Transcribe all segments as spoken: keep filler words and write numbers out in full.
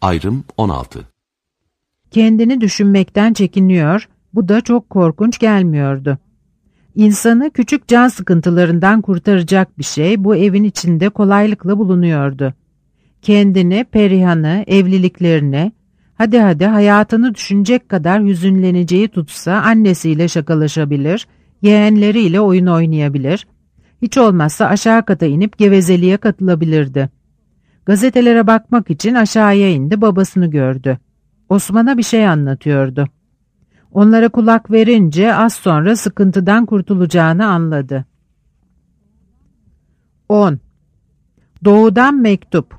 Ayrım on altı. Kendini düşünmekten çekiniyor, bu da çok korkunç gelmiyordu. İnsanı küçük can sıkıntılarından kurtaracak bir şey bu evin içinde kolaylıkla bulunuyordu. Kendini, Perihan'ı, evliliklerini, hadi hadi hayatını düşünecek kadar hüzünleneceği tutsa annesiyle şakalaşabilir, yeğenleriyle oyun oynayabilir, hiç olmazsa aşağı kata inip gevezeliğe katılabilirdi. Gazetelere bakmak için aşağıya indi, babasını gördü. Osman'a bir şey anlatıyordu. Onlara kulak verince az sonra sıkıntıdan kurtulacağını anladı. on. Doğudan mektup.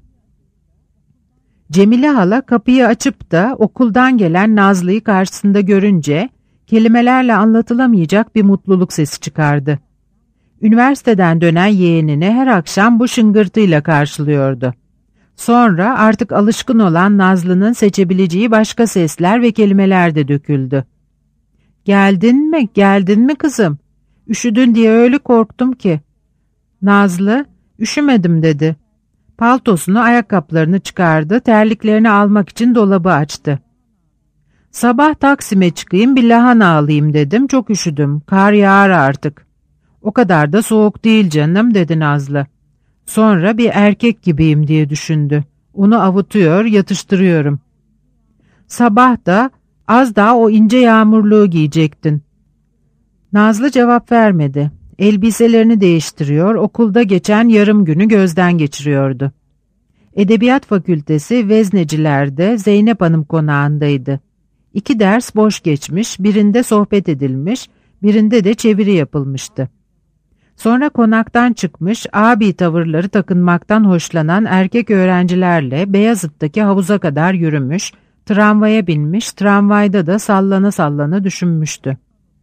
Cemile hala kapıyı açıp da okuldan gelen Nazlı'yı karşısında görünce kelimelerle anlatılamayacak bir mutluluk sesi çıkardı. Üniversiteden dönen yeğenini her akşam bu şıngırtıyla karşılıyordu. Sonra artık alışkın olan Nazlı'nın seçebileceği başka sesler ve kelimeler de döküldü. "Geldin mi, geldin mi kızım? Üşüdün diye öyle korktum ki." Nazlı, "Üşümedim," dedi. Paltosunu, ayakkabılarını çıkardı, terliklerini almak için dolabı açtı. "Sabah Taksim'e çıkayım, bir lahana alayım dedim, çok üşüdüm, kar yağar artık." "O kadar da soğuk değil canım," dedi Nazlı. Sonra bir erkek gibiyim diye düşündü. Onu avutuyor, yatıştırıyorum. "Sabah da az daha o ince yağmurluğu giyecektin." Nazlı cevap vermedi. Elbiselerini değiştiriyor, okulda geçen yarım günü gözden geçiriyordu. Edebiyat Fakültesi Vezneciler'de Zeynep Hanım konağındaydı. İki ders boş geçmiş, birinde sohbet edilmiş, birinde de çeviri yapılmıştı. Sonra konaktan çıkmış, abi tavırları takınmaktan hoşlanan erkek öğrencilerle Beyazıt'taki havuza kadar yürümüş, tramvaya binmiş, tramvayda da sallana sallana düşünmüştü.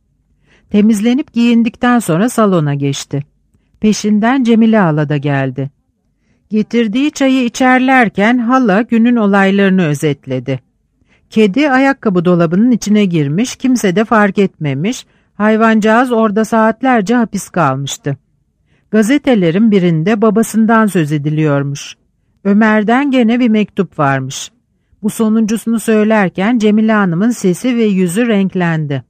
Temizlenip giyindikten sonra salona geçti. Peşinden Cemile hala da geldi. Getirdiği çayı içerlerken hala günün olaylarını özetledi. Kedi ayakkabı dolabının içine girmiş, kimse de fark etmemiş, hayvancağız orada saatlerce hapis kalmıştı. Gazetelerin birinde babasından söz ediliyormuş. Ömer'den gene bir mektup varmış. Bu sonuncusunu söylerken Cemile Hanım'ın sesi ve yüzü renklendi.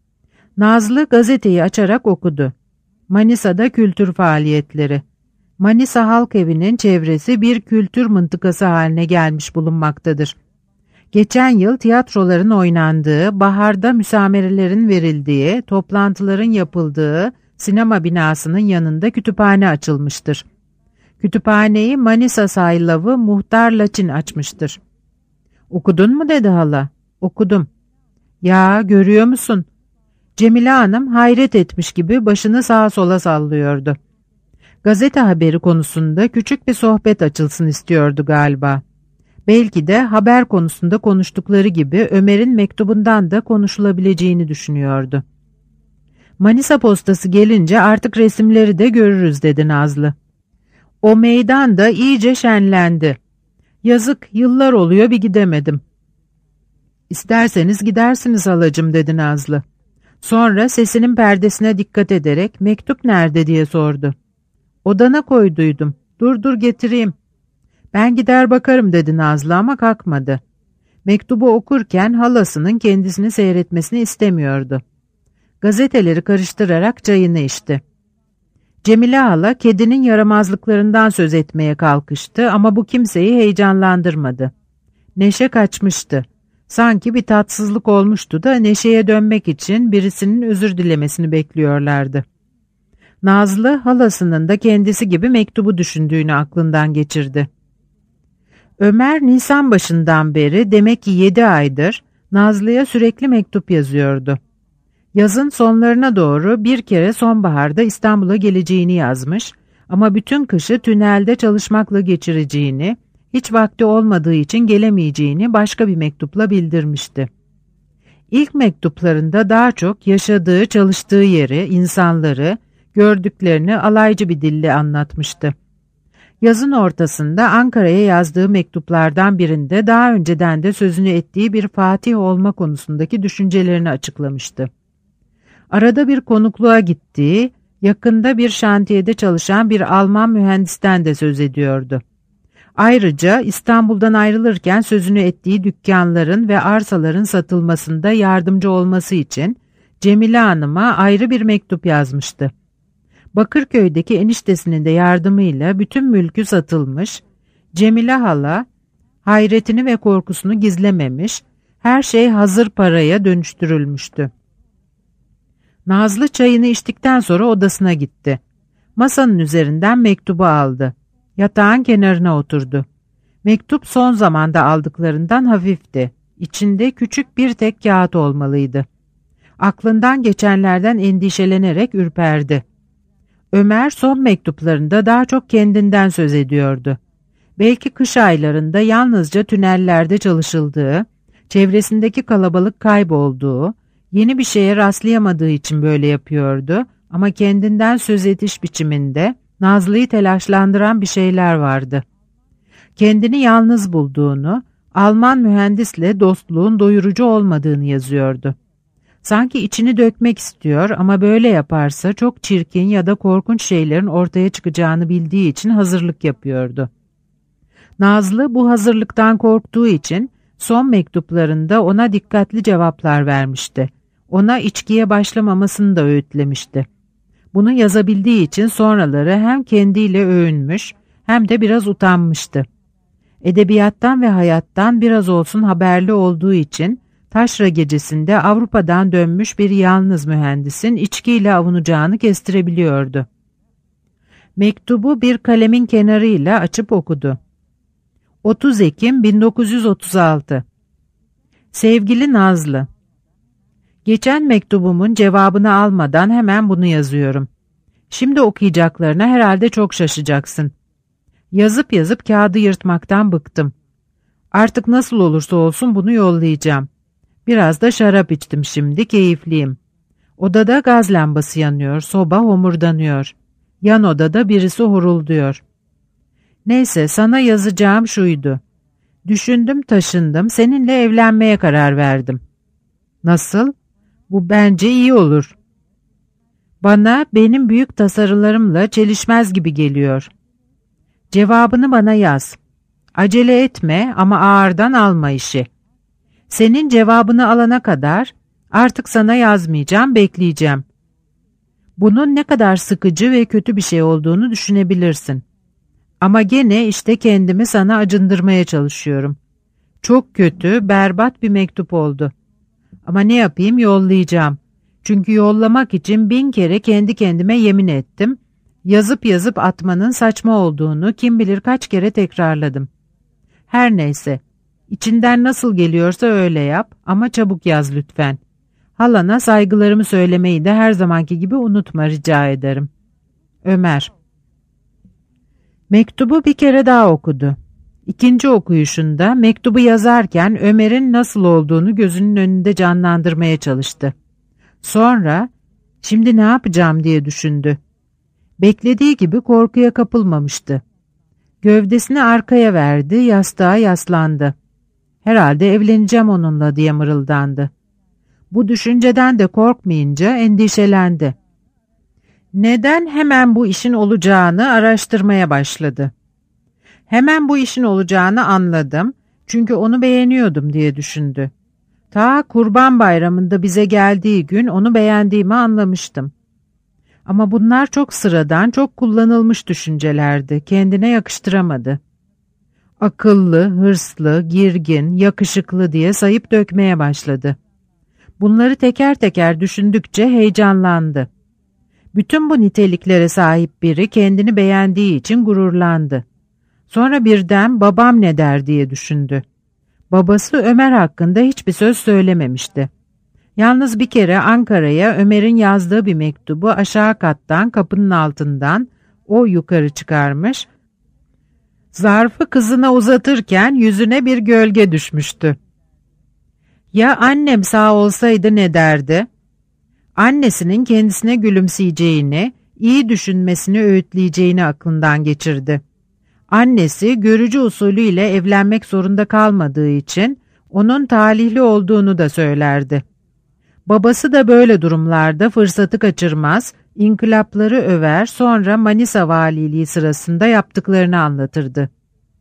Nazlı gazeteyi açarak okudu. Manisa'da kültür faaliyetleri. Manisa Halk Evi'nin çevresi bir kültür mıntıkası haline gelmiş bulunmaktadır. Geçen yıl tiyatroların oynandığı, baharda müsamerelerin verildiği, toplantıların yapıldığı sinema binasının yanında kütüphane açılmıştır. Kütüphaneyi Manisa Saylavı Muhtar Laçin açmıştır. "Okudun mu?" dedi hala. "Okudum." "Ya, görüyor musun?" Cemile Hanım hayret etmiş gibi başını sağa sola sallıyordu. Gazete haberi konusunda küçük bir sohbet açılsın istiyordu galiba. Belki de haber konusunda konuştukları gibi Ömer'in mektubundan da konuşulabileceğini düşünüyordu. "Manisa postası gelince artık resimleri de görürüz," dedi Nazlı. "O meydan da iyice şenlendi. Yazık, yıllar oluyor bir gidemedim." "İsterseniz gidersiniz halacığım," dedi Nazlı. Sonra sesinin perdesine dikkat ederek "Mektup nerede?" diye sordu. "Odana koyduydum. Dur dur getireyim." "Ben gider bakarım," dedi Nazlı ama kalkmadı. Mektubu okurken halasının kendisini seyretmesini istemiyordu. Gazeteleri karıştırarak çayını içti. Cemile hala kedinin yaramazlıklarından söz etmeye kalkıştı ama bu kimseyi heyecanlandırmadı. Neşe kaçmıştı. Sanki bir tatsızlık olmuştu da neşeye dönmek için birisinin özür dilemesini bekliyorlardı. Nazlı halasının da kendisi gibi mektubu düşündüğünü aklından geçirdi. Ömer Nisan başından beri, demek ki yedi aydır Nazlı'ya sürekli mektup yazıyordu. Yazın sonlarına doğru bir kere sonbaharda İstanbul'a geleceğini yazmış ama bütün kışı tünelde çalışmakla geçireceğini, hiç vakti olmadığı için gelemeyeceğini başka bir mektupla bildirmişti. İlk mektuplarında daha çok yaşadığı, çalıştığı yeri, insanları, gördüklerini alaycı bir dille anlatmıştı. Yazın ortasında Ankara'ya yazdığı mektuplardan birinde daha önceden de sözünü ettiği bir Fatih olma konusundaki düşüncelerini açıklamıştı. Arada bir konukluğa gittiği, yakında bir şantiyede çalışan bir Alman mühendisten de söz ediyordu. Ayrıca İstanbul'dan ayrılırken sözünü ettiği dükkanların ve arsaların satılmasında yardımcı olması için Cemile Hanım'a ayrı bir mektup yazmıştı. Bakırköy'deki eniştesinin de yardımıyla bütün mülkü satılmış, Cemile hala hayretini ve korkusunu gizlememiş, her şey hazır paraya dönüştürülmüştü. Nazlı çayını içtikten sonra odasına gitti. Masanın üzerinden mektubu aldı. Yatağın kenarına oturdu. Mektup son zamanda aldıklarından hafifti. İçinde küçük bir tek kağıt olmalıydı. Aklından geçenlerden endişelenerek ürperdi. Ömer son mektuplarında daha çok kendinden söz ediyordu. Belki kış aylarında yalnızca tünellerde çalışıldığı, çevresindeki kalabalık kaybolduğu, yeni bir şeye rastlayamadığı için böyle yapıyordu ama kendinden söz ediş biçiminde Nazlı'yı telaşlandıran bir şeyler vardı. Kendini yalnız bulduğunu, Alman mühendisle dostluğun doyurucu olmadığını yazıyordu. Sanki içini dökmek istiyor ama böyle yaparsa çok çirkin ya da korkunç şeylerin ortaya çıkacağını bildiği için hazırlık yapıyordu. Nazlı bu hazırlıktan korktuğu için son mektuplarında ona dikkatli cevaplar vermişti. Ona içkiye başlamamasını da öğütlemişti. Bunu yazabildiği için sonraları hem kendiyle övünmüş hem de biraz utanmıştı. Edebiyattan ve hayattan biraz olsun haberli olduğu için taşra gecesinde Avrupa'dan dönmüş bir yalnız mühendisin içkiyle avunacağını kestirebiliyordu. Mektubu bir kalemin kenarıyla açıp okudu. otuz Ekim bin dokuz yüz otuz altı. Sevgili Nazlı, geçen mektubumun cevabını almadan hemen bunu yazıyorum. Şimdi okuyacaklarına herhalde çok şaşacaksın. Yazıp yazıp kağıdı yırtmaktan bıktım. Artık nasıl olursa olsun bunu yollayacağım. Biraz da şarap içtim şimdi, keyifliyim. Odada gaz lambası yanıyor, soba homurdanıyor. Yan odada birisi horulduyor. Neyse, sana yazacağım şuydu. Düşündüm taşındım, seninle evlenmeye karar verdim. Nasıl? Bu bence iyi olur. Bana benim büyük tasarılarımla çelişmez gibi geliyor. Cevabını bana yaz. Acele etme ama ağırdan alma işi. Senin cevabını alana kadar artık sana yazmayacağım, bekleyeceğim. Bunun ne kadar sıkıcı ve kötü bir şey olduğunu düşünebilirsin. Ama gene işte kendimi sana acındırmaya çalışıyorum. Çok kötü, berbat bir mektup oldu. Ama ne yapayım, yollayacağım. Çünkü yollamak için bin kere kendi kendime yemin ettim. Yazıp yazıp atmanın saçma olduğunu kim bilir kaç kere tekrarladım. Her neyse, içinden nasıl geliyorsa öyle yap ama çabuk yaz lütfen. Halana saygılarımı söylemeyi de her zamanki gibi unutma, rica ederim. Ömer. Mektubu bir kere daha okudu. İkinci okuyuşunda mektubu yazarken Ömer'in nasıl olduğunu gözünün önünde canlandırmaya çalıştı. Sonra, şimdi ne yapacağım diye düşündü. Beklediği gibi korkuya kapılmamıştı. Gövdesini arkaya verdi, yastığa yaslandı. Herhalde evleneceğim onunla diye mırıldandı. Bu düşünceden de korkmayınca endişelendi. Neden hemen bu işin olacağını araştırmaya başladı. Hemen bu işin olacağını anladım çünkü onu beğeniyordum diye düşündü. Ta Kurban Bayramı'nda bize geldiği gün onu beğendiğimi anlamıştım. Ama bunlar çok sıradan, çok kullanılmış düşüncelerdi. Kendine yakıştıramadı. Akıllı, hırslı, girgin, yakışıklı diye sayıp dökmeye başladı. Bunları teker teker düşündükçe heyecanlandı. Bütün bu niteliklere sahip biri kendini beğendiği için gururlandı. Sonra birden babam ne der diye düşündü. Babası Ömer hakkında hiçbir söz söylememişti. Yalnız bir kere Ankara'ya Ömer'in yazdığı bir mektubu aşağı kattan kapının altından o yukarı çıkarmış, zarfı kızına uzatırken yüzüne bir gölge düşmüştü. Ya annem sağ olsaydı ne derdi? Annesinin kendisine gülümseyeceğini, iyi düşünmesini öğütleyeceğini aklından geçirdi. Annesi görücü usulüyle evlenmek zorunda kalmadığı için onun talihli olduğunu da söylerdi. Babası da böyle durumlarda fırsatı kaçırmaz, inkılapları över, sonra Manisa valiliği sırasında yaptıklarını anlatırdı.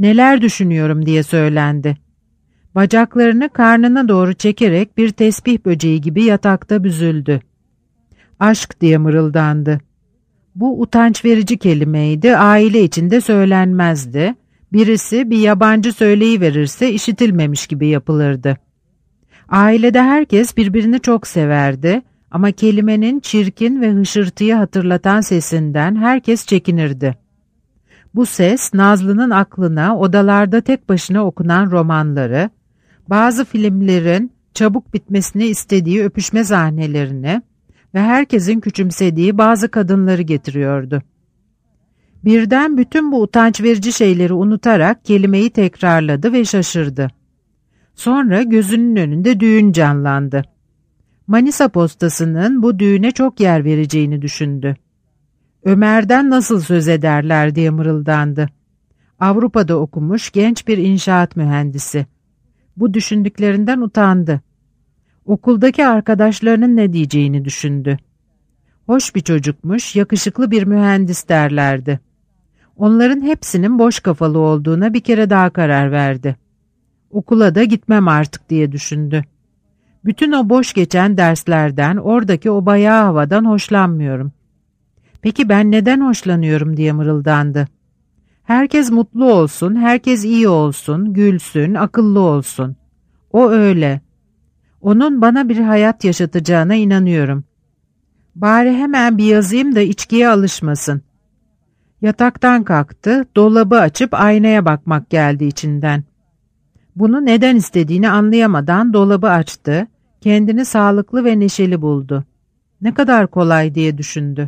Neler düşünüyorum diye söylendi. Bacaklarını karnına doğru çekerek bir tesbih böceği gibi yatakta büzüldü. Aşk diye mırıldandı. Bu utanç verici kelimeydi, aile içinde söylenmezdi. Birisi bir yabancı söyleyiverirse işitilmemiş gibi yapılırdı. Ailede herkes birbirini çok severdi ama kelimenin çirkin ve hışırtıyı hatırlatan sesinden herkes çekinirdi. Bu ses Nazlı'nın aklına odalarda tek başına okunan romanları, bazı filmlerin çabuk bitmesini istediği öpüşme sahnelerini ve herkesin küçümsediği bazı kadınları getiriyordu. Birden bütün bu utanç verici şeyleri unutarak kelimeyi tekrarladı ve şaşırdı. Sonra gözünün önünde düğün canlandı. Manisa postasının bu düğüne çok yer vereceğini düşündü. Ömer'den nasıl söz ederler diye mırıldandı. Avrupa'da okumuş genç bir inşaat mühendisi. Bu düşündüklerinden utandı. Okuldaki arkadaşlarının ne diyeceğini düşündü. Hoş bir çocukmuş, yakışıklı bir mühendis derlerdi. Onların hepsinin boş kafalı olduğuna bir kere daha karar verdi. Okula da gitmem artık diye düşündü. Bütün o boş geçen derslerden, oradaki o bayağı havadan hoşlanmıyorum. Peki ben neden hoşlanıyorum diye mırıldandı. Herkes mutlu olsun, herkes iyi olsun, gülsün, akıllı olsun. O öyle. Onun bana bir hayat yaşatacağına inanıyorum. Bari hemen bir yazayım da içkiye alışmasın. Yataktan kalktı, dolabı açıp aynaya bakmak geldi içinden. Bunu neden istediğini anlayamadan dolabı açtı, kendini sağlıklı ve neşeli buldu. Ne kadar kolay diye düşündü.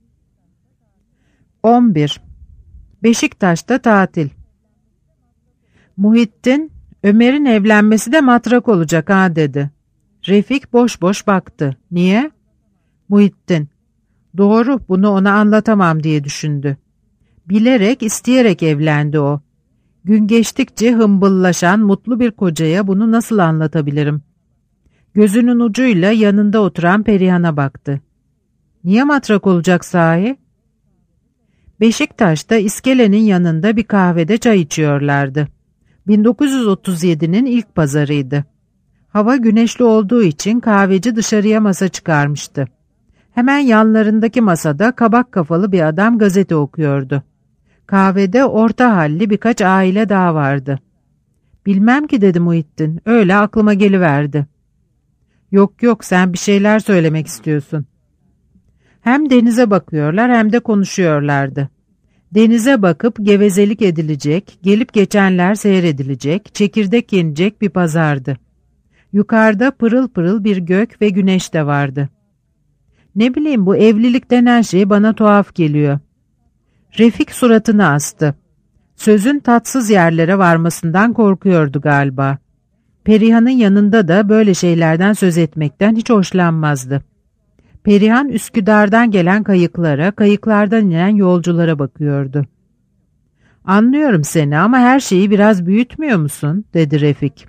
on bir. Beşiktaş'ta tatil. Muhittin, Ömer'in evlenmesi de matrak olacak ha dedi. Refik boş boş baktı. Niye? Muhittin, doğru bunu ona anlatamam diye düşündü. Bilerek, isteyerek evlendi o. Gün geçtikçe hımbıllaşan mutlu bir kocaya bunu nasıl anlatabilirim? Gözünün ucuyla yanında oturan Perihan'a baktı. Niye matrak olacak sahi? Beşiktaş'ta iskelenin yanında bir kahvede çay içiyorlardı. bin dokuz yüz otuz yedi'nin ilk pazarıydı. Hava güneşli olduğu için kahveci dışarıya masa çıkarmıştı. Hemen yanlarındaki masada kabak kafalı bir adam gazete okuyordu. Kahvede orta halli birkaç aile daha vardı. Bilmem ki dedi Muhittin, öyle aklıma geliverdi. Yok yok sen bir şeyler söylemek istiyorsun. Hem denize bakıyorlar hem de konuşuyorlardı. Denize bakıp gevezelik edilecek, gelip geçenler seyredilecek, çekirdek yenecek bir pazardı. Yukarıda pırıl pırıl bir gök ve güneş de vardı. Ne bileyim bu evlilik denen şey bana tuhaf geliyor. Refik suratını astı. Sözün tatsız yerlere varmasından korkuyordu galiba. Perihan'ın yanında da böyle şeylerden söz etmekten hiç hoşlanmazdı. Perihan Üsküdar'dan gelen kayıklara, kayıklardan inen yolculara bakıyordu. Anlıyorum seni ama her şeyi biraz büyütmüyor musun? Dedi Refik.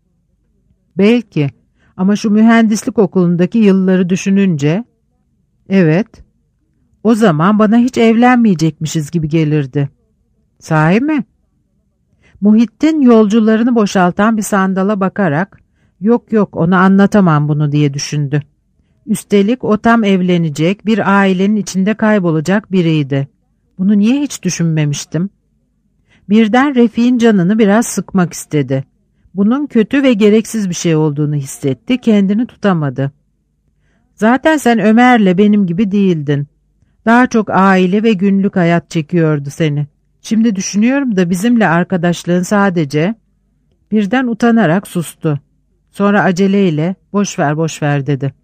Belki ama şu mühendislik okulundaki yılları düşününce... Evet, o zaman bana hiç evlenmeyecekmişiz gibi gelirdi. Sahi mi? Muhittin yolcularını boşaltan bir sandala bakarak, yok yok ona anlatamam bunu diye düşündü. Üstelik o tam evlenecek, bir ailenin içinde kaybolacak biriydi. Bunu niye hiç düşünmemiştim? Birden Refik'in canını biraz sıkmak istedi. Bunun kötü ve gereksiz bir şey olduğunu hissetti, kendini tutamadı. Zaten sen Ömer'le benim gibi değildin. Daha çok aile ve günlük hayat çekiyordu seni. Şimdi düşünüyorum da bizimle arkadaşlığın sadece... Birden utanarak sustu. Sonra aceleyle boş ver boş ver dedi.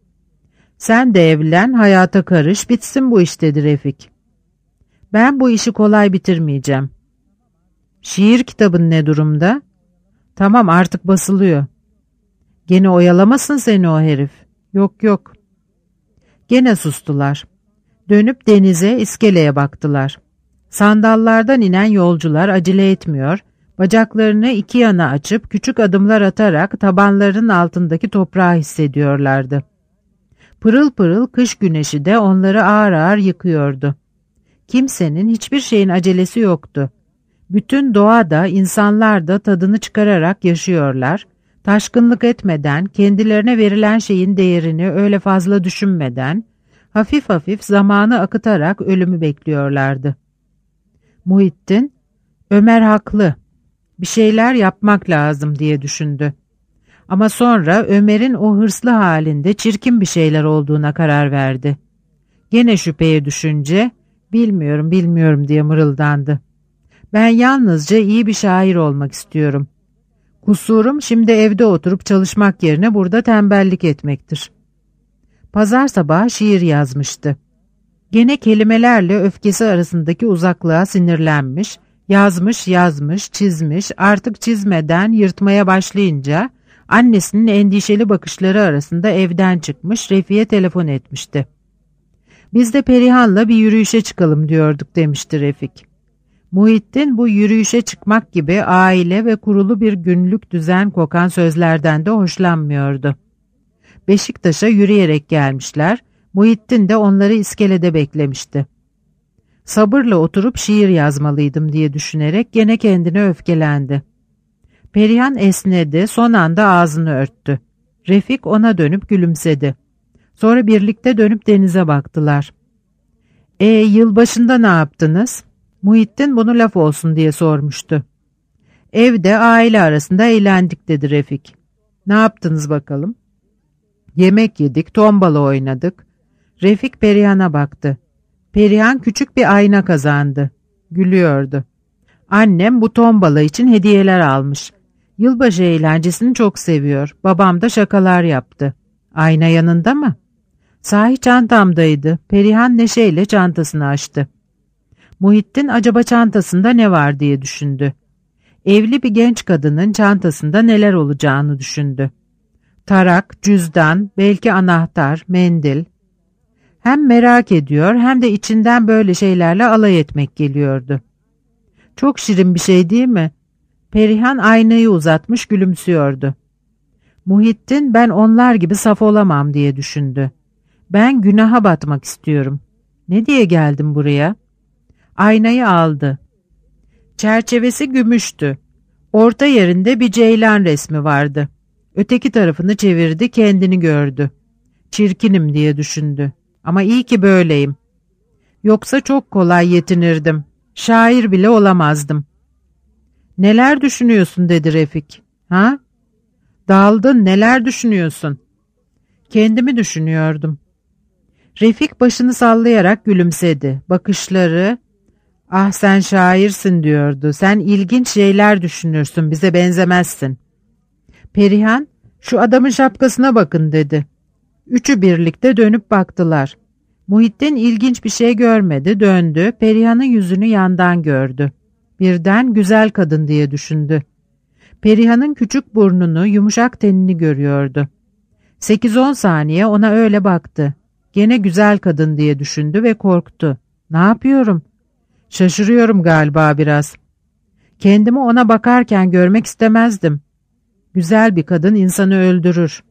Sen de evlen, hayata karış, bitsin bu iş dedi Refik. Ben bu işi kolay bitirmeyeceğim. Şiir kitabın ne durumda? Tamam artık basılıyor. Gene oyalamasın seni o herif. Yok yok. Gene sustular. Dönüp denize, iskeleye baktılar. Sandallardan inen yolcular acele etmiyor, bacaklarını iki yana açıp küçük adımlar atarak tabanlarının altındaki toprağı hissediyorlardı. Pırıl pırıl kış güneşi de onları ağır ağır yıkıyordu. Kimsenin hiçbir şeyin acelesi yoktu. Bütün doğa da insanlar da tadını çıkararak yaşıyorlar. Taşkınlık etmeden, kendilerine verilen şeyin değerini öyle fazla düşünmeden, hafif hafif zamanı akıtarak ölümü bekliyorlardı. Muhittin, Ömer haklı, bir şeyler yapmak lazım diye düşündü. Ama sonra Ömer'in o hırslı halinde çirkin bir şeyler olduğuna karar verdi. Gene şüpheye düşünce, bilmiyorum bilmiyorum diye mırıldandı. Ben yalnızca iyi bir şair olmak istiyorum. Kusurum şimdi evde oturup çalışmak yerine burada tembellik etmektir. Pazar sabahı şiir yazmıştı. Gene kelimelerle öfkesi arasındaki uzaklığa sinirlenmiş, yazmış yazmış, çizmiş, artık çizmeden yırtmaya başlayınca annesinin endişeli bakışları arasında evden çıkmış, Refik'e telefon etmişti. Biz de Perihan'la bir yürüyüşe çıkalım diyorduk demişti Refik. Muhittin bu yürüyüşe çıkmak gibi aile ve kurulu bir günlük düzen kokan sözlerden de hoşlanmıyordu. Beşiktaş'a yürüyerek gelmişler, Muhittin de onları iskelede beklemişti. Sabırla oturup şiir yazmalıydım diye düşünerek gene kendine öfkelendi. Perihan esnedi, son anda ağzını örttü. Refik ona dönüp gülümsedi. Sonra birlikte dönüp denize baktılar. ''E yılbaşında ne yaptınız?'' Muhittin bunu laf olsun diye sormuştu. ''Evde aile arasında eğlendik'' dedi Refik. ''Ne yaptınız bakalım?'' ''Yemek yedik, tombala oynadık.'' Refik Perihan'a baktı. Perihan küçük bir ayna kazandı. Gülüyordu. ''Annem bu tombala için hediyeler almış. Yılbaşı eğlencesini çok seviyor. Babam da şakalar yaptı. Ayna yanında mı?'' ''Sahi çantamdaydı.'' Perihan neşeyle çantasını açtı. Muhittin acaba çantasında ne var diye düşündü. Evli bir genç kadının çantasında neler olacağını düşündü. Tarak, cüzdan, belki anahtar, mendil. Hem merak ediyor hem de içinden böyle şeylerle alay etmek geliyordu. Çok şirin bir şey değil mi? Perihan aynayı uzatmış gülümsüyordu. Muhittin ben onlar gibi saf olamam diye düşündü. Ben günaha batmak istiyorum. Ne diye geldim buraya? Aynayı aldı. Çerçevesi gümüştü. Orta yerinde bir ceylan resmi vardı. Öteki tarafını çevirdi, kendini gördü. Çirkinim diye düşündü. Ama iyi ki böyleyim. Yoksa çok kolay yetinirdim. Şair bile olamazdım. Neler düşünüyorsun dedi Refik. Ha? Daldın, neler düşünüyorsun? Kendimi düşünüyordum. Refik başını sallayarak gülümsedi. Bakışları, ah sen şairsin diyordu. Sen ilginç şeyler düşünürsün, bize benzemezsin. Perihan, şu adamın şapkasına bakın dedi. Üçü birlikte dönüp baktılar. Muhittin ilginç bir şey görmedi, döndü, Perihan'ın yüzünü yandan gördü. Birden güzel kadın diye düşündü. Perihan'ın küçük burnunu, yumuşak tenini görüyordu. Sekiz on saniye ona öyle baktı. Gene güzel kadın diye düşündü ve korktu. Ne yapıyorum? Şaşırıyorum galiba biraz. Kendimi ona bakarken görmek istemezdim. Güzel bir kadın insanı öldürür.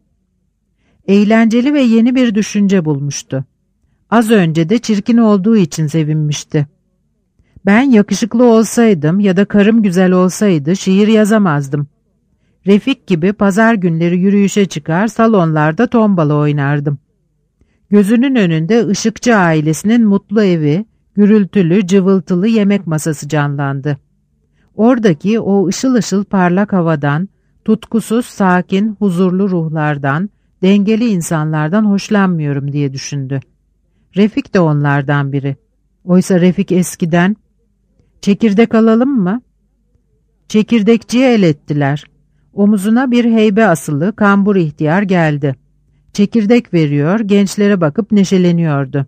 Eğlenceli ve yeni bir düşünce bulmuştu. Az önce de çirkin olduğu için sevinmişti. Ben yakışıklı olsaydım ya da karım güzel olsaydı şiir yazamazdım. Refik gibi pazar günleri yürüyüşe çıkar, salonlarda tombala oynardım. Gözünün önünde Işıkçı ailesinin mutlu evi, gürültülü, cıvıltılı yemek masası canlandı. Oradaki o ışıl ışıl parlak havadan, tutkusuz, sakin, huzurlu ruhlardan, dengeli insanlardan hoşlanmıyorum diye düşündü. Refik de onlardan biri. Oysa Refik eskiden, çekirdek alalım mı? Çekirdekçiye el ettiler. Omuzuna bir heybe asılı kambur ihtiyar geldi. Çekirdek veriyor, gençlere bakıp neşeleniyordu.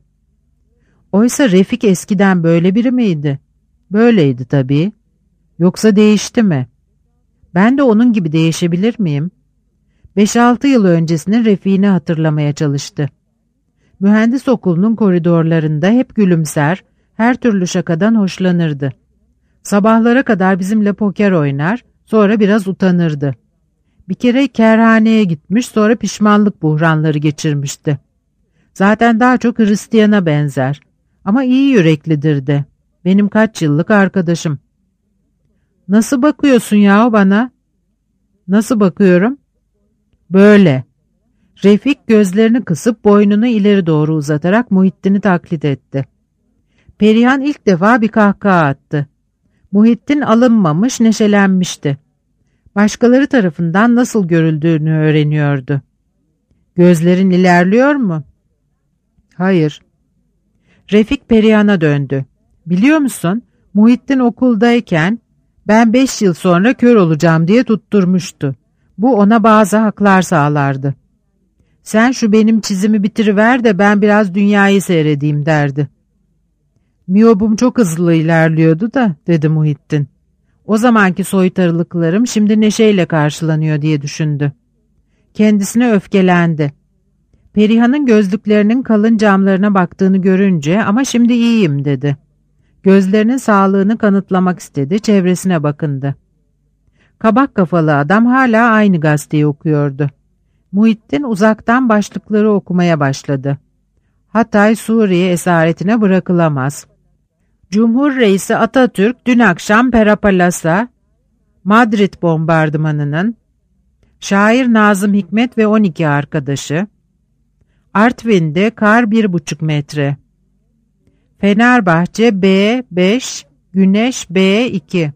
Oysa Refik eskiden böyle biri miydi? Böyleydi tabii. Yoksa değişti mi? Ben de onun gibi değişebilir miyim? Beş altı yıl öncesinin Refik'ini hatırlamaya çalıştı. Mühendis okulunun koridorlarında hep gülümser, her türlü şakadan hoşlanırdı. Sabahlara kadar bizimle poker oynar, sonra biraz utanırdı. Bir kere kerhaneye gitmiş, sonra pişmanlık buhranları geçirmişti. Zaten daha çok Hristiyan'a benzer. Ama iyi yüreklidir de. Benim kaç yıllık arkadaşım. Nasıl bakıyorsun yahu bana? Nasıl bakıyorum? Böyle. Refik gözlerini kısıp boynunu ileri doğru uzatarak Muhittin'i taklit etti. Perihan ilk defa bir kahkaha attı. Muhittin alınmamış, neşelenmişti. Başkaları tarafından nasıl görüldüğünü öğreniyordu. Gözlerin ilerliyor mu? Hayır. Refik Perihan'a döndü. Biliyor musun, Muhittin okuldayken ben beş yıl sonra kör olacağım diye tutturmuştu. Bu ona bazı haklar sağlardı. Sen şu benim çizimi bitiriver de ben biraz dünyayı seyredeyim derdi. Miyobum çok hızlı ilerliyordu da, dedi Muhittin. O zamanki soytarılıklarım şimdi neşeyle karşılanıyor diye düşündü. Kendisine öfkelendi. Perihan'ın gözlüklerinin kalın camlarına baktığını görünce ama şimdi iyiyim dedi. Gözlerinin sağlığını kanıtlamak istedi, çevresine bakındı. Kabak kafalı adam hala aynı gazeteyi okuyordu. Muhittin uzaktan başlıkları okumaya başladı. Hatay Suriye esaretine bırakılamaz. Cumhur Reisi Atatürk dün akşam Perapalas'a, Madrid bombardımanının, şair Nazım Hikmet ve on iki arkadaşı, Artvin'de kar bir buçuk metre, Fenerbahçe B beş, Güneş B iki.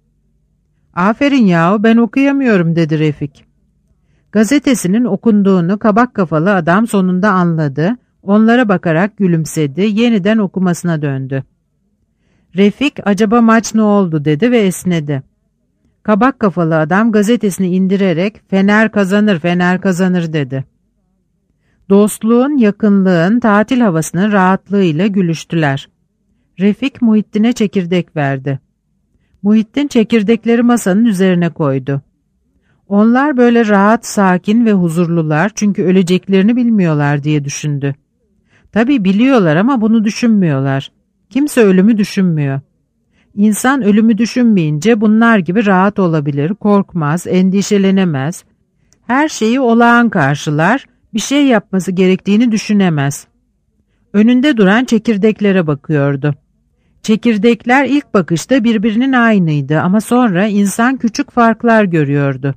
Aferin yahu, ben okuyamıyorum dedi Refik. Gazetesinin okunduğunu kabak kafalı adam sonunda anladı, onlara bakarak gülümsedi, yeniden okumasına döndü. Refik acaba maç ne oldu dedi ve esnedi. Kabak kafalı adam gazetesini indirerek Fener kazanır, Fener kazanır dedi. Dostluğun, yakınlığın, tatil havasının rahatlığıyla gülüştüler. Refik Muhittin'e çekirdek verdi. Muhittin çekirdekleri masanın üzerine koydu. Onlar böyle rahat, sakin ve huzurlular çünkü öleceklerini bilmiyorlar diye düşündü. Tabii biliyorlar ama bunu düşünmüyorlar. Kimse ölümü düşünmüyor. İnsan ölümü düşünmeyince bunlar gibi rahat olabilir, korkmaz, endişelenemez. Her şeyi olağan karşılar, bir şey yapması gerektiğini düşünemez. Önünde duran çekirdeklere bakıyordu. Çekirdekler ilk bakışta birbirinin aynıydı ama sonra insan küçük farklar görüyordu.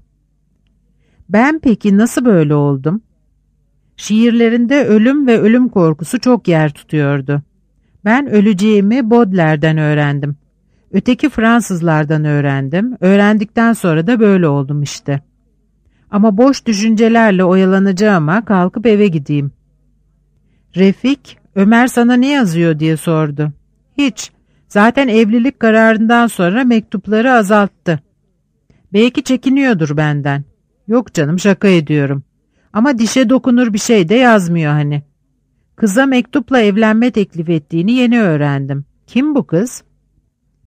Ben peki nasıl böyle oldum? Şiirlerinde ölüm ve ölüm korkusu çok yer tutuyordu. Ben öleceğimi Baudelaire'den öğrendim. Öteki Fransızlardan öğrendim. Öğrendikten sonra da böyle oldum işte. Ama boş düşüncelerle oyalanacağıma kalkıp eve gideyim. Refik, Ömer sana ne yazıyor diye sordu. Hiç. Zaten evlilik kararından sonra mektupları azalttı. Belki çekiniyordur benden. Yok canım, şaka ediyorum. Ama dişe dokunur bir şey de yazmıyor hani. Kıza mektupla evlenme teklif ettiğini yeni öğrendim. Kim bu kız?